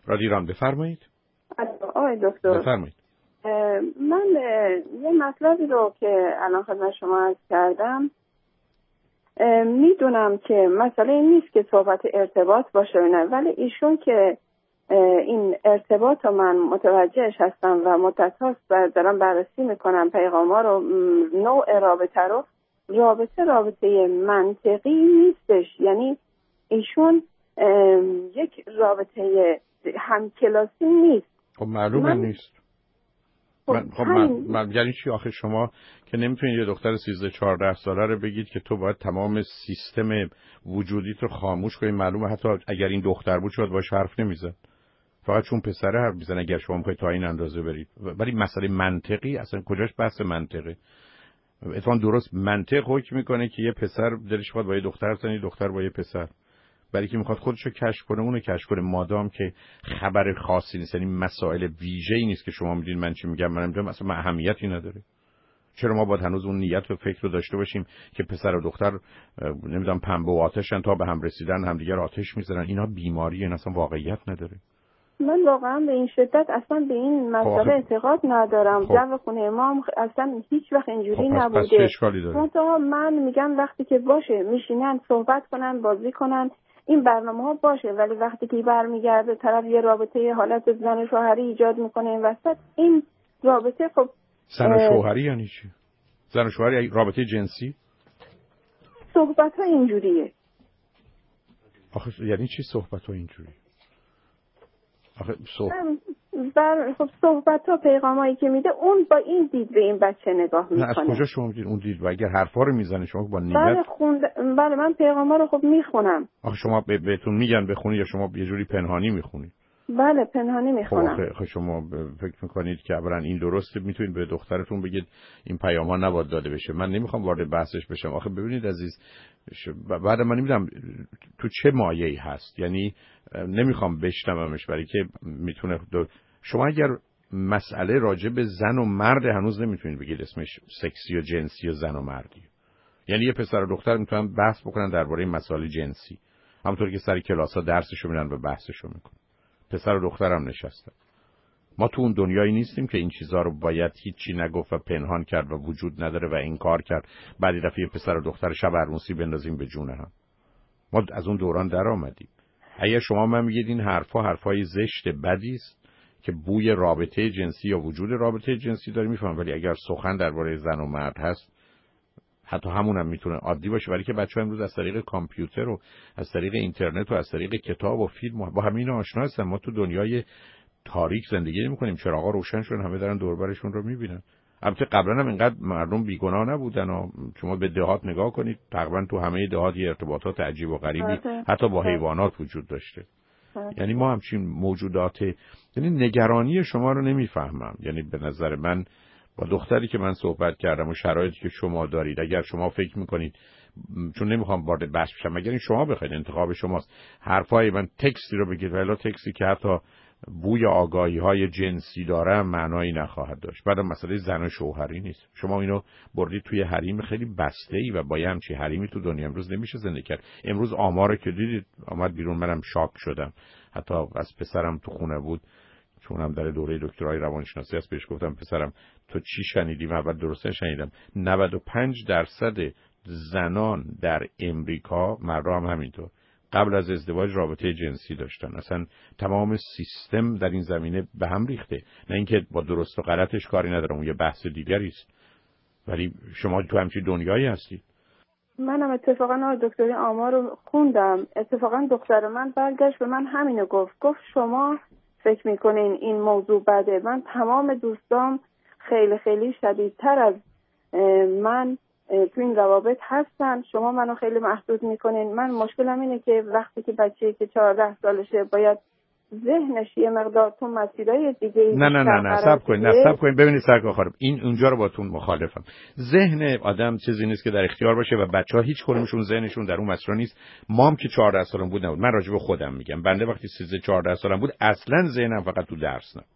رادیو ایران بفرمایید. آقای دکتر بفرمایید. من یه مطلبی رو که الان خدمت شما عرض کردم میدونم که مسئله این نیست که صحبت ارتباط باشه نه، ولی ایشون که این ارتباط رو من متوجهش هستم و مدت هاست دارم بررسی میکنم پیغاما رو، نوع رابطه منطقی نیستش. یعنی ایشون یک رابطه همکلاسی نیست. خب معلومه نیست. من یعنی چی آخه شما که نمیتونید یه دختر 13-14 ساله رو بگید که تو باید تمام سیستم وجودیت رو خاموش کنی؟ معلومه حتی اگر این دختر بود شاید باش حرف نمیزد، فقط چون پسره حرف میزنه اگر شما میخواید تا این اندازه برید. ولی مسئله منطقی اصلا کجاش بحث منطقه؟ اتفاقا درست منطق حکم میکنه که یه پسر دلش خواهد با یه دختر زنی، دختر با یه پسر، برای که میخواد خودشو کشف کنه اونو کشف کنه، مادام که خبر خاصی نیست، یعنی مسائل ویژه‌ای نیست که شما میدونید من چی میگم، من نمیدونم اصلا اهمیتی نداره. چرا ما باید هنوز اون نیت و فکر رو داشته باشیم که پسر و دختر نمیدونم پنبه و آتشن، تا به هم رسیدن همدیگر آتش میذارن؟ اینا بیماریه، این اصلا واقعیت نداره. من واقعا به این شدت اصلا به این مسئله اعتقاد ندارم. جو خونه ما اصلا هیچ وقت اینجوری نبوده. پس چه اشکالی داره؟ من میگم وقتی که باشه میشینن صحبت کنن بازی کنن این برنامه ها باشه، ولی وقتی که برمیگرده طرف یه رابطه یه حالت زن و شوهری ایجاد میکنه این وسط، این رابطه خب زن و شوهری یعنی چی؟ زن و شوهری رابطه جنسی؟ صحبت ها اینجوریه. آخه یعنی چی صحبت ها اینجوری؟ آخه خب صحبت ها پیغامایی که میده اون با این دید به این بچه نگاه میکنه. از کجا شما میدید اون دید؟ و اگر حرفا رو میزنه شما با نیت بله من پیغاما رو خب میخونم. آخه شما بهتون میگن بخونی یا شما یه جوری پنهانی میخونید؟ بله پنهانی میخونم. خب شما فکر میکنید که اولا این درسته؟ میتونید به دخترتون بگید این پیام‌ها نباید داده بشه؟ من نمیخوام وارد بحثش بشم. آخه ببینید عزیز، بعد من نمیدونم تو چه مایه‌ای هست، یعنی نمیخوام بشنومش برای که میتونه شما اگر مسئله راجع به زن و مرد هنوز نمیتونید بگید اسمش سکسی و جنسی و زن و مردی. یعنی یه پسر و دختر میتونن بحث بکنن درباره مسائل جنسی، همونطور که سر کلاس‌ها درسشو میرن و بحثشو میکنن. پسر و دخترم نشستن. ما تو اون دنیایی نیستیم که این چیزها رو باید هیچی نگفت و پنهان کرد و وجود نداره و انکار کرد، بعد یه دفعه پسر و دختر شب عروسی بندازیم به جون هم. ما از اون دوران در آمدیم. اگه شما من میگید این حرفای زشت بدی است که بوی رابطه جنسی یا وجود رابطه جنسی داره، میفهمم، ولی اگر سخن درباره زن و مرد هست حتی همون هم میتونه عادی باشه، ولی که بچه‌ها امروز از طریق کامپیوتر و از طریق اینترنت و از طریق کتاب و فیلم با همین آشنا هستن. ما تو دنیای تاریک زندگی نمی‌کنیم، چراغا روشن شدن، همه دارن دور برشون رو می‌بینن. البته قبلا هم اینقدر مردم بیگناه نبودن و شما به دهات نگاه کنید، تقریبا تو همه دهات ارتباطات عجیب و غریبی حتی با حیوانات وجود داشته. یعنی ما همچین موجودات، یعنی نگرانی شما رو نمی‌فهمم. یعنی به نظر من با دختری که من صحبت کردم و شرایطی که شما دارید، اگر شما فکر میکنید، چون نمیخوام وارد بحث بشم، اگر این شما بخواید انتخاب شماست، حرفای من تکستی رو بگید ولی تکستی که حتی بوی آگاهی های جنسی داره معنایی نخواهد داشت. بعدم مسئله زن و شوهری نیست. شما اینو بردید توی حریم خیلی بسته‌ای و با همچین حریمی تو دنیا امروز نمیشه زندگی کرد. امروز آمار که دیدید آمد بیرون، منم شاک شدم. حتی از پسرم تو خونه بود، چون هم در دوره دکترای روانشناسی هست، بهش گفتم پسرم تو چی شنیدی؟ من اول درسته شنیدم. 95% زنان در امریکا، مردها هم همینطور، قبل از ازدواج رابطه جنسی داشتن. اصلا تمام سیستم در این زمینه به هم ریخته. نه اینکه با درست و غلطش کاری ندارم، اون یه بحث دیگری است، ولی شما تو همچین دنیایی هستید. منم اتفاقا دکتری آمار رو خوندم. اتفاقا دختر من برگشت به من همینو گفت شما فکر میکنین این موضوع بده؟ من تمام دوستام خیلی خیلی شدیدتر از من تو این روابط هستن، شما منو خیلی محدود میکنین. من مشکلم اینه که وقتی که بچه‌ای که 14 سالشه باید ذهنش یه مقدار تو مسیرهای دیگه نه صبر کنید ببینید سرکار خانم، این اونجا رو باتون مخالفم. ذهن آدم چیزی نیست که در اختیار باشه و بچه‌ها هیچ کدومشون ذهنشون در اون مسیر نیست. مام که 14 سالم بود نبود. من راجع به خودم میگم، بنده وقتی 13-14 سالم بود اصلا ذهنم فقط تو درس نبود.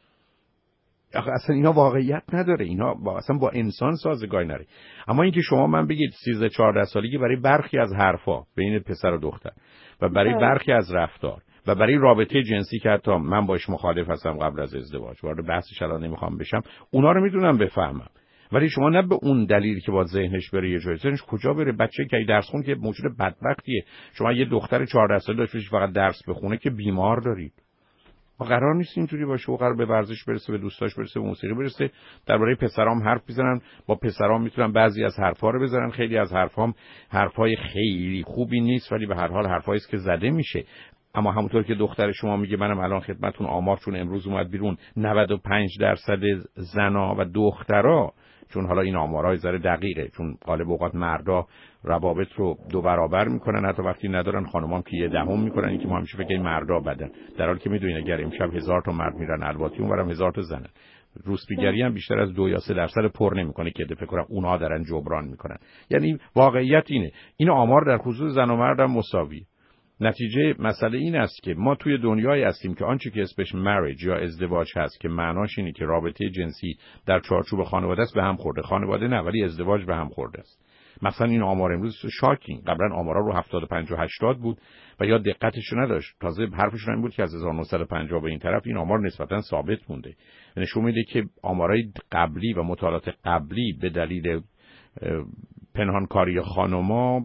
اصلا اینا واقعیت نداره، اینا اصلا با انسان سازگاری نداره. اما اینکه شما من بگید 13-14 سالگی برای برخی از حرفا بین پسر و دختر و برای برخی از رفتار و برای رابطه جنسی که حتی من باش مخالف هستم قبل از ازدواج، وارد بحثش الان نمیخوام بشم، اونا رو میدونم بفهمم. ولی شما نه به اون دلیل که با ذهنش بره یه جایی، ذهنش کجا بره؟ بچه که درس خون که موجود بدبختیه. شما یه دختر 14 ساله داشته باشی فقط درس بخونه که بیمار دارید. و قرار نیست اینجوری باشه. و قرار به ورزش برسه، به دوستاش برسه، به موسیقی برسه. درباره پسرام حرف بزنن، با پسرام میتونن بعضی از حرفا رو بزنن. خیلی از حرفام حرفای خیلی خوبی نیست، ولی به هر حال حرفایی است که زده میشه. اما همونطور که دختر شما میگه، منم الان خدمتتون آمار چون امروز اومد بیرون، 95% زنا و دخترا، چون حالا این آمارهای ذره دقیقه، چون غالب اوقات مردا روابط رو 2 برابر میکنن، حتی وقتی ندارن خانمام که 1/10 میکنن. این که ما همیشه فکر مردا بدن، در حالی که میدونین اگر امشب 1000 تا مرد میرن الواتی، اونورم 1000 تا زنن. روسپیگری هم بیشتر از 2 یا 3% پر نمیکنه که فکر کنم اونها دارن جبران میکنن. یعنی واقعیت اینه، این آمار در خصوص زن و مرد هم مساویه. نتیجه مسئله این است که ما توی دنیایی هستیم که آنچه که اسمش مریج یا ازدواج هست، که معناش اینه که رابطه جنسی در چارچوب خانواده است، به هم خورده. خانواده نه، ولی ازدواج به هم خورده است. مثلا این آمار امروز شاکینگ، قبلا آمارا رو 75 و 80 بود و یا دقتش نداشت. تازه حرفشون این بود که از 1950 به این طرف این آمار نسبتا ثابت مونده. نشون میده که آمارای قبلی و مطالعات قبلی به دلیل پنهانکاری خانما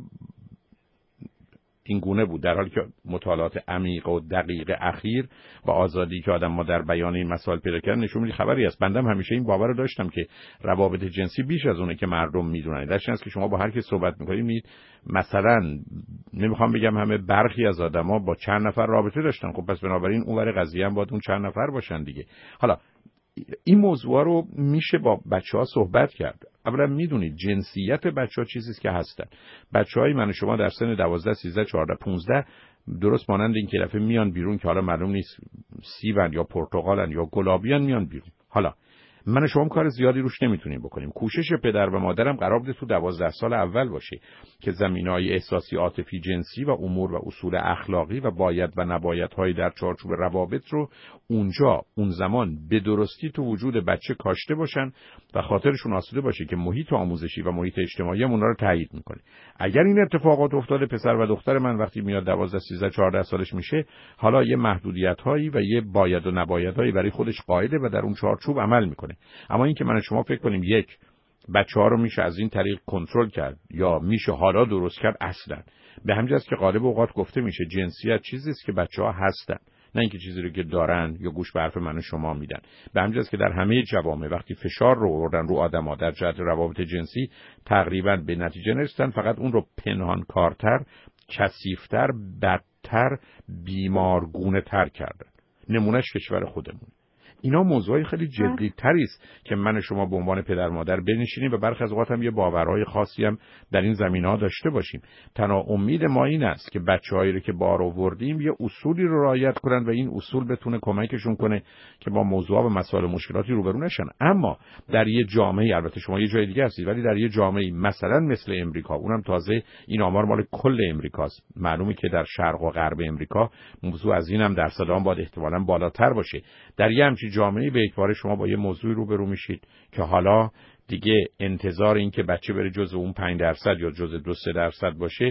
این گونه بود، در حالی که مطالعات عمیق و دقیق اخیر و آزادی که آدم ما در بیان این مسائل پیدا کردن نشون میده خبری است. بنده همیشه این باور رو داشتم که روابط جنسی بیش از اونه که مردم میدونن. درش هست که شما با هر کی صحبت میکنید، مثلا نمیخوام بگم همه، برخی از آدما با چند نفر رابطه داشتن، خب پس بنابراین اونور قضیه هم باید اون چند نفر باشن دیگه. حالا این موضوع رو میشه با بچه‌ها صحبت کرد. اولا میدونید جنسیت بچه‌ها چیزی است که هستن. بچه‌های من و شما در سن 12 13 14 15 درست مانند این که دفعه میان بیرون که حالا معلوم نیست سیبن یا پرتقالن یا گلابیان، میان بیرون. حالا من و شما کار زیادی روش نمیتونیم بکنیم. کوشش پدر و مادرم قرار بوده تو 12 سال اول باشه که زمینه‌های احساسی، عاطفی، جنسی و امور و اصول اخلاقی و باید و نبایدهای در چارچوب روابط رو اونجا اون زمان به درستی تو وجود بچه کاشته باشن و خاطرشون آسوده باشه که محیط آموزشی و محیط اجتماعی هم اونا رو تایید میکنه. اگر این اتفاقات افتاده، پسر و دختر من وقتی میاد 12 13 14 سالش میشه، حالا یه محدودیت‌هایی و یه باید و نبایدهایی برای خودش قائله و در اون چارچوب عمل میکنه. اما این که من و شما فکر کنیم یک بچه‌ها رو میشه از این طریق کنترل کرد یا میشه حالا درست کرد، اصلا. به همین جاست که غالب اوقات گفته میشه جنسیت چیزی است که بچه‌ها هستن، نه اینکه چیزی رو که دارن یا گوش به حرف من و شما میدن. به همین جاست که در همه جوامع وقتی فشار رو آوردن رو آدم‌ها در جهت روابط جنسی، تقریبا به نتیجه نرسیدن، فقط اون رو پنهانکارتر، کثیف‌تر، بدتر، بیمارگونه‌تر کردن. نمونهش کشور خودمون. اینا موضوعی خیلی جدی تری است که من و شما به عنوان پدر مادر بنشینیم و برخی از اوقات هم یه باورهای خاصی هم در این زمینه‌ها داشته باشیم. تنها امید ما این است که بچه‌هایی رو که بار آوردیم یه اصولی رو رعایت کنن و این اصول بتونه کمکشون کنه که با موضوعات و مسائل مشکلاتی روبرو نشن. اما در یه جامعه، البته شما یه جای دیگه هستید، ولی در یه جامعه مثلا مثل امریکا، اونم تازه این آمار مال کل امریکاست، معلومه که در شرق و غرب امریکا موضوع از اینم درصد آن باید احتمالاً بالاتر باشه. در یه همچین جامعه به اکبار شما با یه موضوعی روبرو میشید که حالا دیگه انتظار این که بچه بره جزء اون 5% یا جزء 2-3% باشه،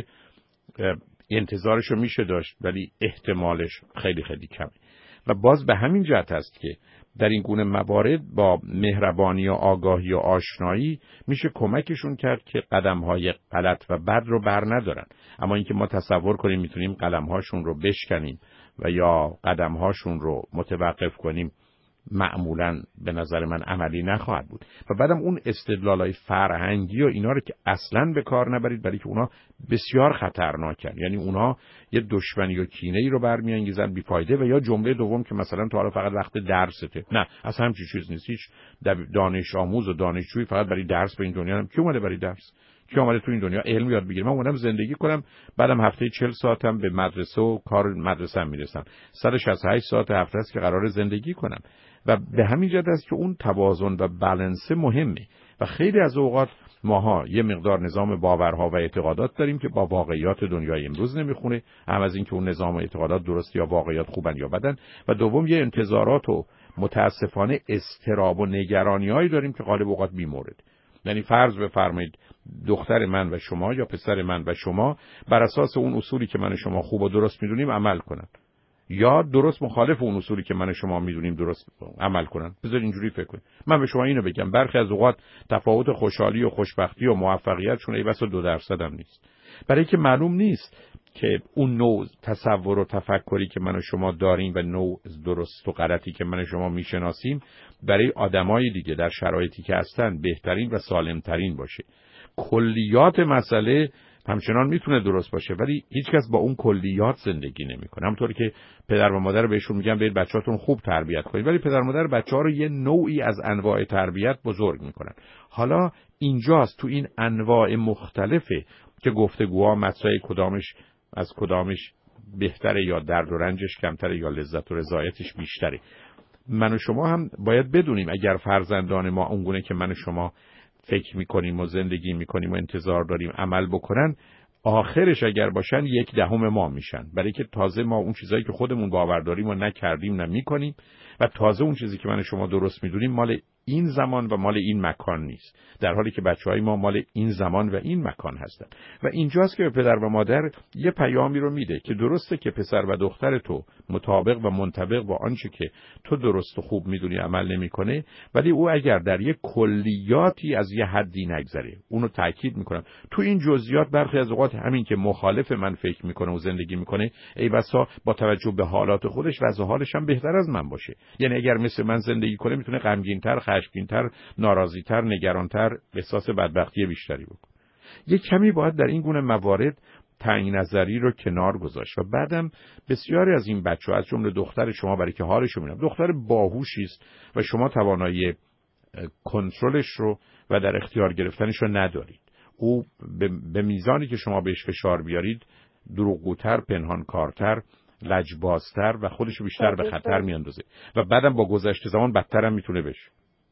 انتظارشو میشه داشت، ولی احتمالش خیلی خیلی کمه. و باز به همین جهت است که در این گونه موارد با مهربانی و آگاهی و آشنایی میشه کمکشون کرد که قدم‌های غلط و بد رو بر ندارن. اما اینکه ما تصور کنیم میتونیم قلم‌هاشون رو بشکنیم و یا قدم‌هاشون رو متوقف کنیم، معمولاً به نظر من عملی نخواهد بود. و بعدم اون استدلالای فرهنگی و اینا رو که اصلاً به کار نبرید، برای که اونا بسیار خطرناکن. یعنی اونا یه دشمنی و کینه‌ای رو برمی‌انگیزن بی‌فایده. و یا جمله دوم که مثلا تو حالا فقط وقت درسته، نه، اصلا همچین چیز نیست. هیچ دانش آموز و دانشجویی فقط برای درس به این دنیا کی اومده برای درس؟ کی اومده تو این دنیا علم یاد بگیره؟ من اومدم زندگی کنم، بعدم هفته 40 ساعتم به مدرسه و کار مدرسه‌ام میرسم. 168 ساعت هفته است که قرار زندگی کنم. و به همین جهت است که اون توازن و بالانس مهمه. و خیلی از اوقات ماها یه مقدار نظام باورها و اعتقادات داریم که با واقعیات دنیای امروز نمیخونه، هم از این که اون نظام و اعتقادات درست یا واقعیات خوبن یا بدن، و دوم یه انتظارات و متاسفانه اضطراب و نگرانی‌هایی داریم که غالب اوقات بی‌مورد. یعنی فرض بفرمایید دختر من و شما یا پسر من و شما بر اساس اون اصولی که من و شما خوب و درست میدونیم عمل کنن. یا درست مخالف اون اصولی که من و شما میدونیم درست عمل کنن. بذار اینجوری فکر کنیم. من به شما اینو بگم، برخی از اوقات تفاوت خوشحالی و خوشبختی و موفقیتشون ای بسا 2% هم نیست، برای که معلوم نیست که اون نوع تصور و تفکری که من و شما داریم و نوع درست و غلطی که من و شما میشناسیم برای آدمای دیگه در شرایطی که هستن بهترین و سالمترین باشه. کلیات مسئله همچنان میتونه درست باشه، ولی هیچکس با اون کلیات زندگی نمیکنه. همونطوری که پدر و مادر بهشون میگن برید بچه‌هاتون خوب تربیت کنید، ولی پدر و مادر بچه‌ها رو یه نوعی از انواع تربیت بزرگ میکنن. حالا اینجاست تو این انواع مختلفه که گفتگوها مسائل کدامش بهتره یا درد و رنجش کمتره یا لذت و رضایتش بیشتره. من و شما هم باید بدونیم اگر فرزندان ما اونگونه که من و شما فکر میکنیم و زندگی میکنیم و انتظار داریم عمل بکنن، آخرش اگر باشن 1/10 ما میشن، برای که تازه ما اون چیزایی که خودمون باور داریم و نکردیم نمیکنیم و تازه اون چیزی که من و شما درست میدونیم مال این زمان و مال این مکان نیست، در حالی که بچهای ما مال این زمان و این مکان هستن. و اینجاست که به پدر و مادر یه پیامی رو میده که درسته که پسر و دختر تو مطابق و منطبق با آنچه که تو درست و خوب میدونی عمل نمیکنه، ولی او اگر در یک کلیاتی از یه حدی نگذره، اونو تاکید میکنم، تو این جزئیات برخی از اوقات همین که مخالف من فکر میکنه و زندگی میکنه ای بسا با توجه به حالات خودش وضع حالش هم بهتر از من باشه. یعنی اگر مثل من زندگی کنه میتونه غمگین‌تر، خشمگین‌تر، ناراضی‌تر، نگران‌تر، احساس بدبختی بیشتری بکنه. یک کمی باید در این گونه موارد تعیین نظری رو کنار گذاشت. و بعدم بسیاری از این بچه‌ها از جمله دختر شما، برای که حالش رو می‌بینم دختر باهوشی است و شما توانایی کنترلش رو و در اختیار گرفتنش رو ندارید. او به میزانی که شما بهش فشار بیارید دروغگوتر، پنهانکارتر، لجبازتر و خودشو بیشتر به خطر میاندازه و بعدم با گذشت زمان بدتر هم میتونه بشه.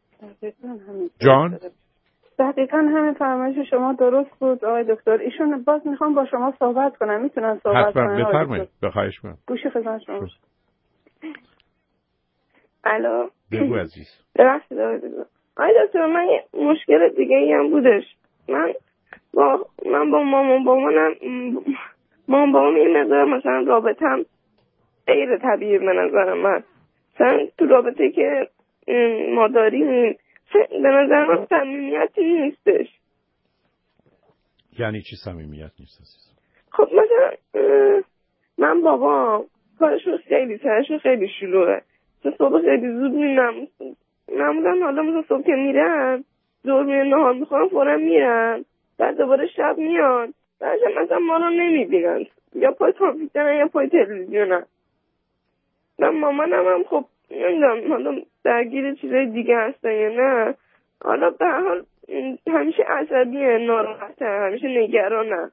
جان؟ دقیقاً همین فرمایش شما درست بود آقای دکتر. ایشون باز میخوام با شما صحبت کنم، میتونن صحبت کنن؟ بفرمایید. بخواهش می‌کنم. گوشی خدمت شما. الو. بگو عزیز. ببخشید آقای دکتر، من یه مشکل دیگه ای هم بودش. من با مامانم یه مقدار مثلا رابطم غیر طبیعی به نظر من. مثلا تو رابطه که ما داریم به نظر من صمیمیتی نیستش. یعنی چی صمیمیت نیست عزیز؟ خب مثلا من بابام کارشون سرشون خیلی شلوغه. صبح خیلی زود معمولا حالا مثلا صبح که میرن زور میرن نهار میخورن فورا میرن، بعد دوباره شب میان، بعد مثلا ما رو نمیبینن، یا پای کامپیوترن یا پای تلویزیونن. من مامانم هم خب نمیدونم حالا درگیر چیزای دیگه هستن یا نه، حالا به هر حال همیشه عصبیه، ناراحته، همیشه نگرانه.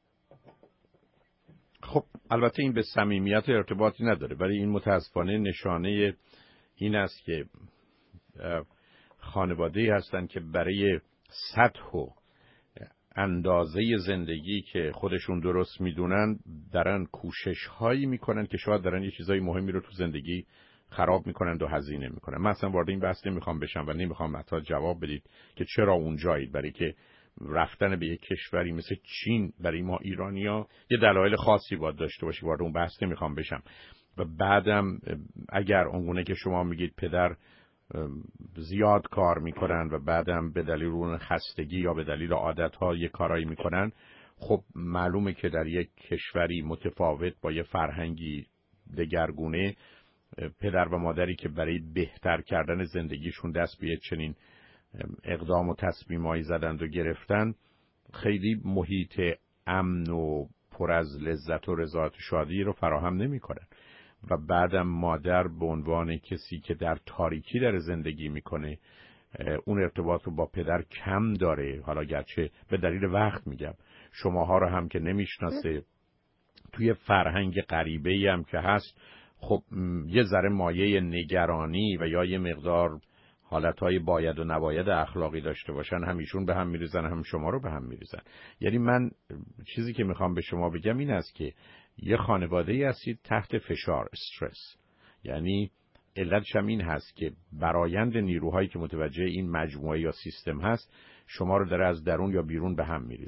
خب البته این به صمیمیت ارتباطی نداره، ولی این متاسفانه نشانه این است که خانواده‌ای هستن که برای سطح و اندازه زندگی که خودشون درست میدونن دارن کوشش هایی میکنن که شاید دارن یه چیزای مهمی رو تو زندگی خراب میکنن و هزینه میکنن. من اصلا وارد این بحث نمیخوام بشم و نمیخوام حتی جواب بدید که چرا اونجایید، برای که رفتن به یک کشوری مثل چین برای ما ایرانیا یه دلایل خاصی باید داشته باشه. وارد اون بحث نمیخوام بشم. و بعدم اگر اونگونه که شما میگید پدر زیاد کار میکنن و بعدم به دلیل اون خستگی یا به دلیل عادتها یه کارایی میکنن، خب معلومه که در یک کشوری متفاوت با یه فرهنگی دگرگونه پدر و مادری که برای بهتر کردن زندگیشون دست به چنین اقدام و تصمیمایی زدند و گرفتن، خیلی محیط امن و پر از لذت و رضایت و شادی رو فراهم نمیکنن. و بعدم مادر به عنوان کسی که در تاریکی در زندگی میکنه اون ارتباط رو با پدر کم داره، حالا گرچه به دلیل وقت میگم، شماها رو هم که نمیشناسه، توی فرهنگ غریبه‌ای هم که هست، خب یه ذره مایه نگرانی و یا یه مقدار حالتهای باید و نباید اخلاقی داشته باشن، هم ایشون به هم میریزن هم شما رو به هم میریزن. یعنی من چیزی که میخوام به شما بگم این است که یه خانواده‌ای هستید تحت فشار، استرس. یعنی علتش هم این هست که برآیند نیروهایی که متوجه این مجموعه یا سیستم هست شما رو داره از درون یا بیرون به هم میریزه.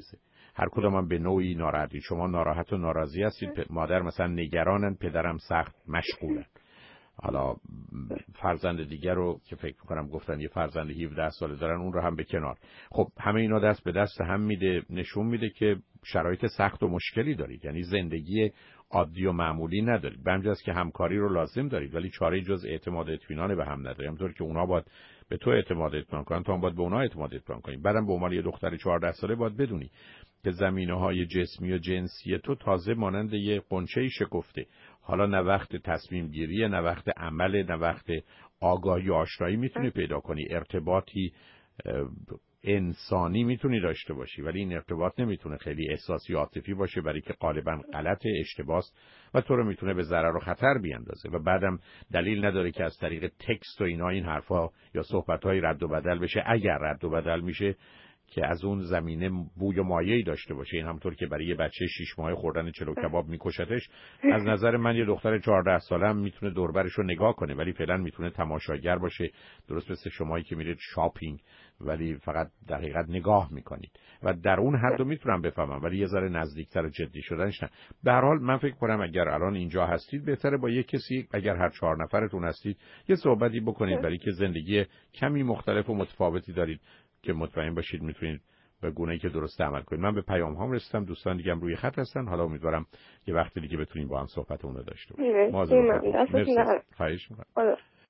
هر کدوم هم به نوعی ناراحتید. شما ناراحت و ناراضی هستید، مادر مثلا نگرانن، پدرم سخت مشغولن. حالا فرزند دیگر رو که فکر میکنم گفتن یه فرزند 17 ساله دارن، اون رو هم به کنار. خب همه اینا دست به دست هم میده، نشون میده که شرایط سخت و مشکلی دارید، یعنی زندگی عادی و معمولی ندارید. به همین جاست که همکاری رو لازم دارید، ولی چاره جز اعتماد و اطمینان به هم ندارید. همونطور که اونا باید به تو اعتماد اطمینان کنن، تو هم باید به اونا اعتماد اطمینان کنی. بعدم به عنوان یه دختر 14 ساله باید بدونی که زمینه‌های جسمی و جنسی تو تازه مانند یه غنچه‌ای شکفته. حالا نه وقت تصمیم گیریه، نه وقت عمل، نه وقت آگاهی و آشنایی میتونی پیدا کنی. ارتباطی انسانی میتونی داشته باشی، ولی این ارتباط نمیتونه خیلی احساسی و عاطفی باشه، برای که غالبا غلط، اشتباهه و تو رو میتونه به ضرر و خطر بیاندازه. و بعدم دلیل نداره که از طریق تکست و اینا این حرفا یا صحبت‌های رد و بدل بشه. اگر رد و بدل میشه که از اون زمینه بوی و مایه‌ای داشته باشه. این همونطور که برای یه بچه 6 ماهه خوردن چلو کباب میکشتش، از نظر من یه دختر 14 ساله هم میتونه دور برش رو نگاه کنه، ولی فعلا میتونه تماشاگر باشه. درست مثل شمایی که میرید شاپینگ ولی فقط در حقیقت نگاه میکنید و در اون حد رو میتونم بفهمم، ولی یه ذره نزدیکتر و جدی شدنش نه. به هر حال من فکر کنم اگر الان اینجا هستید بهتره با یه کسی، اگر هر 4 نفرتون هستید، یه صحبتی بکنید، برای که زندگی کمی مختلف و متفاوتی دارید که مطمئن باشید میتونید به گونه‌ای که درست عمل کنید. من به پیام هام رسیدم، دوستان دیگه هم روی خط هستن. حالا امیدوارم یه وقتی دیگه بتونیم با هم صحبتمون رو داشته باشیم. مرسی. خواهش می‌کنم.